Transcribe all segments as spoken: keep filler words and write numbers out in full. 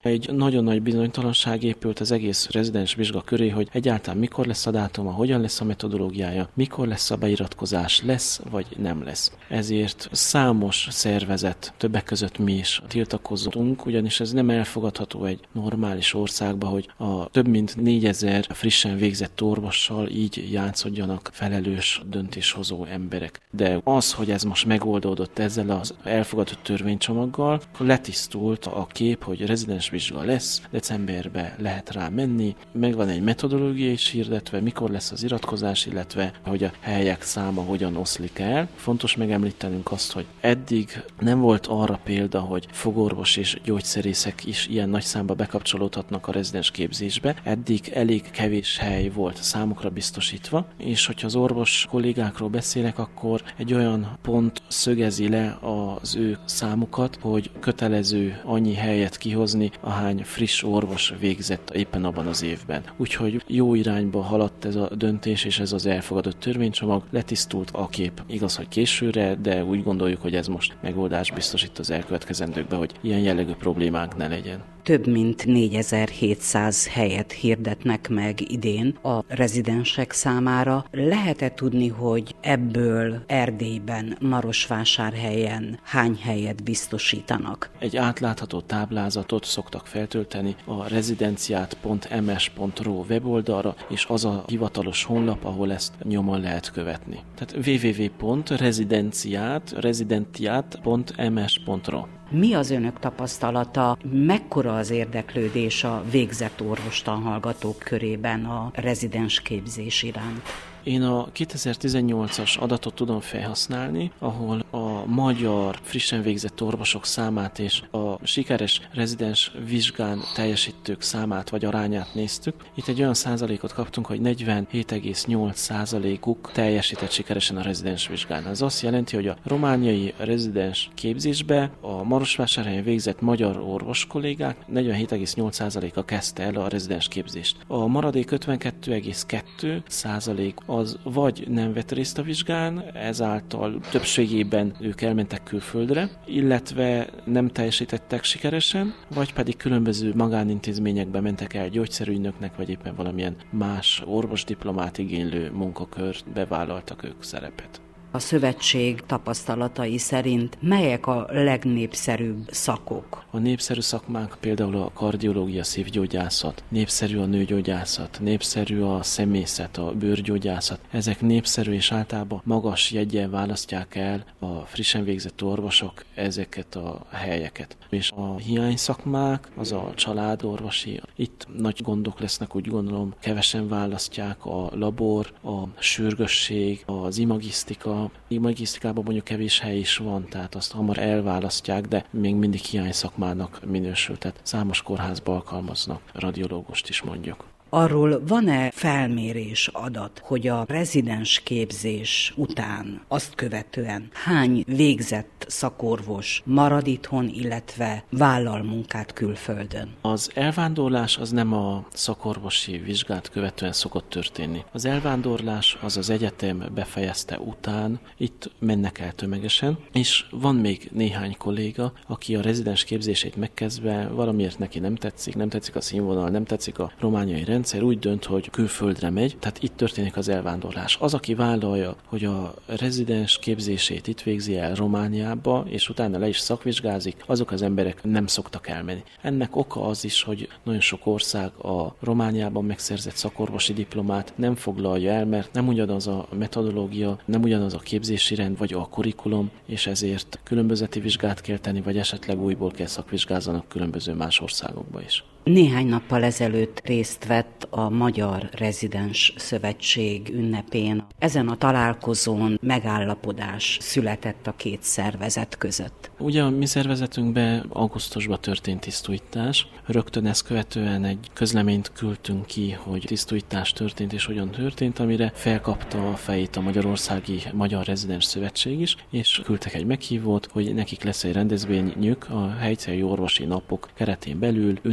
Egy nagyon nagy bizonytalanság épült az egész rezidens vizsga köré, hogy egyáltalán mikor lesz a dátuma, hogyan lesz a metodológiája, mikor lesz a beiratkozás, lesz vagy nem lesz. Ezért számos szervezet, többek között mi is tiltakozunk, ugyanis ez nem elfogadható egy normális országban, hogy a több mint négyezer frissen végzett orvossal így játszodjanak felelős döntéshozó emberek. De az, hogy ez most megoldódott ezzel az elfogadott törvénycsomaggal, letisztult a kép, hogy rezidens vizsga lesz, decemberben lehet rá menni, megvan egy metodológia is hirdetve, mikor lesz az iratkozás, illetve hogy a helyek száma hogyan oszlik el. Fontos megemlítenünk azt, hogy eddig nem volt arra példa, hogy fogorvos és gyógyszerészek is ilyen nagy számba bekapcsolódhatnak a rezidens képzésbe. Eddig elég kevés hely volt számukra biztosítva, és hogyha az orvos kollégákról beszélek, akkor egy olyan pont szögezi le az ő számukat, hogy kötelező annyi helyet kihozni, ahány friss orvos végzett éppen abban az évben. Úgyhogy jó irányba haladt ez a döntés, és ez az elfogadott törvénycsomag, letisztult a kép. Igaz, hogy későre, de úgy gondoljuk, hogy ez most megoldás biztosít az elkövetkezendőkben, hogy ilyen jellegű problémánk ne legyen. Több mint négyezer-hétszáz helyet hirdetnek meg idén a rezidensek számára. Lehet-e tudni, hogy ebből Erdélyben, Marosvásárhelyen hány helyet biztosítanak? Egy átlátható táblázatot szoktak feltölteni a rezidenciát pont em es pont ro weboldalra, és az a hivatalos honlap, ahol ezt nyomon lehet követni. Tehát double-u double-u double-u pont rezidenciát residentiát pont em es pont ro. Mi az önök tapasztalata? Mekkora az érdeklődés a végzett orvostanhallgatók körében a rezidens képzés iránt? Én a kétezer-tizennyolcas adatot tudom felhasználni, ahol a magyar frissen végzett orvosok számát és a sikeres rezidens vizsgán teljesítők számát vagy arányát néztük. Itt egy olyan százalékot kaptunk, hogy negyvenhét egész nyolc százalékuk teljesített sikeresen a rezidens vizsgán. Ez azt jelenti, hogy a romániai rezidens képzésbe a Marosvásárhelyen végzett magyar orvos kollégák negyvenhét egész nyolc százaléka kezdte el a rezidens képzést. A maradék ötvenkettő egész kettő százalék az vagy nem vett részt a vizsgán, ezáltal többségében ők elmentek külföldre, illetve nem teljesítettek sikeresen, vagy pedig különböző magánintézményekbe mentek el gyógyszerügynöknek, vagy éppen valamilyen más orvosdiplomát igénylő munkakörbe vállaltak ők szerepet. A szövetség tapasztalatai szerint melyek a legnépszerűbb szakok? A népszerű szakmák például a kardiológia, szívgyógyászat, népszerű a nőgyógyászat, népszerű a szemészet, a bőrgyógyászat. Ezek népszerű és általában magas jeggyel választják el a frissen végzett orvosok ezeket a helyeket. És a hiány szakmák, az a családorvosi, itt nagy gondok lesznek, úgy gondolom, kevesen választják a labor, a sürgősség, az imagisztika. Imagisztikában mondjuk kevés hely is van, tehát azt hamar elválasztják, de még mindig hiány szakmának minősül, tehát számos kórházba alkalmaznak radiológust is mondjuk. Arról van-e felmérés adat, hogy a rezidens képzés után, azt követően hány végzett szakorvos marad itthon, illetve vállal munkát külföldön? Az elvándorlás az nem a szakorvosi vizsgát követően szokott történni. Az elvándorlás az az egyetem befejezte után, itt mennek el tömegesen, és van még néhány kolléga, aki a rezidens képzését megkezdve valamiért neki nem tetszik, nem tetszik a színvonal, nem tetszik a romániai rendszer, úgy dönt, hogy külföldre megy, tehát itt történik az elvándorlás. Az, aki vállalja, hogy a rezidens képzését itt végzi el Romániába, és utána le is szakvizsgázik, azok az emberek nem szoktak elmenni. Ennek oka az is, hogy nagyon sok ország a Romániában megszerzett szakorvosi diplomát nem foglalja el, mert nem ugyanaz a metodológia, nem ugyanaz a képzési rend, vagy a kurikulum, és ezért különbözeti vizsgát kell tenni, vagy esetleg újból kell szakvizsgázzanak különböző más országokba is. Néhány nappal ezelőtt részt vett a Magyar Rezidens Szövetség ünnepén. Ezen a találkozón megállapodás született a két szervezet között. Ugye a mi szervezetünkben augusztusban történt tisztújítás. Rögtön ezt követően egy közleményt küldtünk ki, hogy tisztújítás történt és hogyan történt, amire felkapta a fejét a Magyarországi Magyar Rezidens Szövetség is, és küldtek egy meghívót, hogy nekik lesz egy rendezvényük a helyceli orvosi napok keretén belül, ünneplik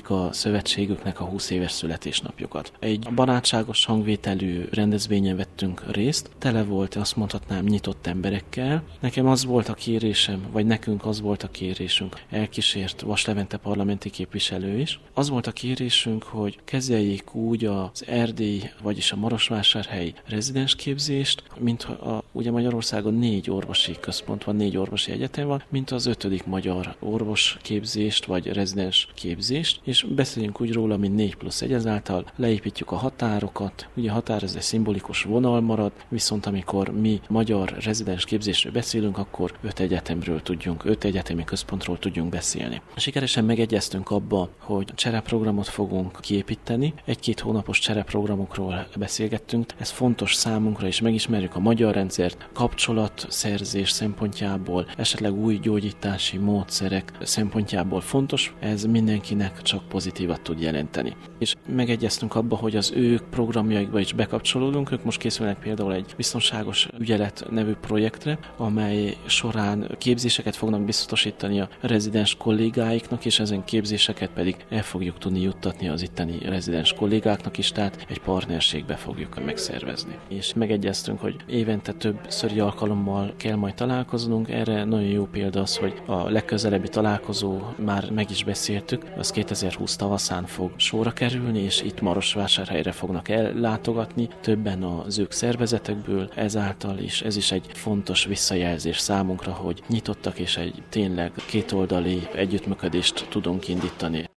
ünneplik a szövetségüknek a húsz éves születésnapjukat. Egy barátságos hangvételű rendezvényen vettünk részt, tele volt, azt mondhatnám, nyitott emberekkel. Nekem az volt a kérésem, vagy nekünk az volt a kérésünk, elkísért Vas Levente parlamenti képviselő is. Az volt a kérésünk, hogy kezeljék úgy az Erdély, vagyis a Marosvásárhelyi rezidensképzést, mint a, ugye Magyarországon négy orvosi központ van, négy orvosi egyetem van, mint az ötödik magyar orvosképzést, vagy rezidens képzést, és beszéljünk úgy róla, mint négy plusz egy, ezáltal leépítjük a határokat, ugye a határ ez egy szimbolikus vonal marad, viszont amikor mi magyar rezidens képzésről beszélünk, akkor öt egyetemről tudjunk, öt egyetemi központról tudjunk beszélni. Sikeresen megegyeztünk abba, hogy csereprogramot fogunk kiépíteni, egy-két hónapos csereprogramokról beszélgettünk, ez fontos számunkra, és megismerjük a magyar rendszert, kapcsolatszerzés szempontjából, esetleg új gyógyítási módszerek szempontjából fontos, ez mindenkinek csak pozitívat tud jelenteni. És megegyeztünk abba, hogy az ő programjaikba is bekapcsolódunk, ők most készülnek például egy biztonságos ügyelet nevű projektre, amely során képzéseket fognak biztosítani a rezidens kollégáiknak, és ezen képzéseket pedig el fogjuk tudni juttatni az itteni rezidens kollégáknak is, tehát egy partnerségbe fogjuk megszervezni. És megegyeztünk, hogy évente többszöri alkalommal kell majd találkoznunk, erre nagyon jó példa az, hogy a legközelebbi találkozó már meg is beszéltük, az kétezer-húsz tavaszán fog sorra kerülni, és itt Marosvásárhelyre fognak ellátogatni, többen az ők szervezetekből, ezáltal is ez is egy fontos visszajelzés számunkra, hogy nyitottak és egy tényleg kétoldali együttműködést tudunk indítani.